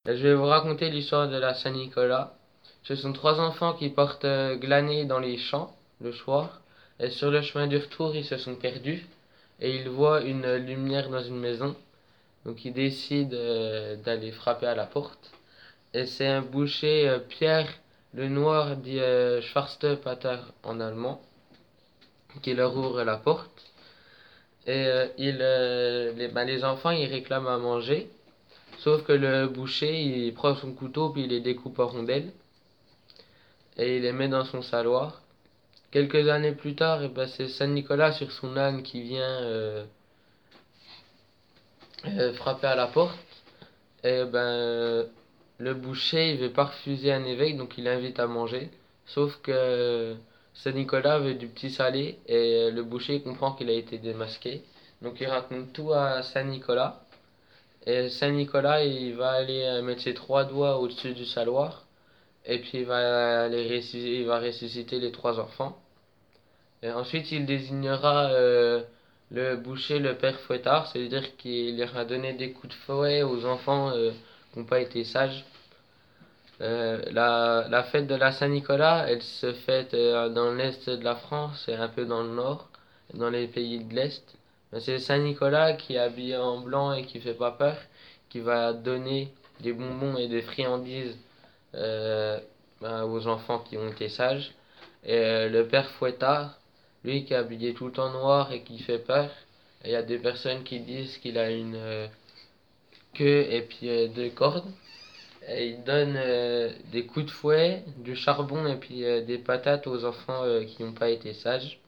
Je vais vous raconter l'histoire de la Saint-Nicolas. Ce sont trois enfants qui partent glaner dans les champs le soir. Et sur le chemin du retour, ils se sont perdus. Et ils voient une lumière dans une maison. Donc ils décident d'aller frapper à la porte. Et c'est un boucher, Pierre le Noir, dit Schwarzpater en allemand, qui leur ouvre la porte. Et les enfants ils réclament à manger. Sauf que le boucher, il prend son couteau puis il les découpe en rondelles et il les met dans son saloir. Quelques années plus tard, c'est Saint Nicolas sur son âne qui vient frapper à la porte. Le boucher, il veut pas refuser un évêque, donc il l'invite à manger. Sauf que Saint Nicolas veut du petit salé et le boucher comprend qu'il a été démasqué. Donc il raconte tout à Saint Nicolas. Et Saint Nicolas, il va aller mettre ses trois doigts au-dessus du saloir. Et puis il va ressusciter les trois enfants. Et ensuite, il désignera le boucher, le père fouettard, c'est-à-dire qu'il ira donner des coups de fouet aux enfants qui n'ont pas été sages. La fête de la Saint-Nicolas, elle se fête dans l'est de la France et un peu dans le nord, dans les pays de l'est. C'est Saint-Nicolas qui est habillé en blanc et qui fait pas peur, qui va donner des bonbons et des friandises euh, aux enfants qui ont été sages. Et le père Fouettard, lui qui est habillé tout en noir et qui fait peur, il y a des personnes qui disent qu'il a une queue et puis deux cordes. Et il donne des coups de fouet, du charbon et puis des patates aux enfants qui n'ont pas été sages.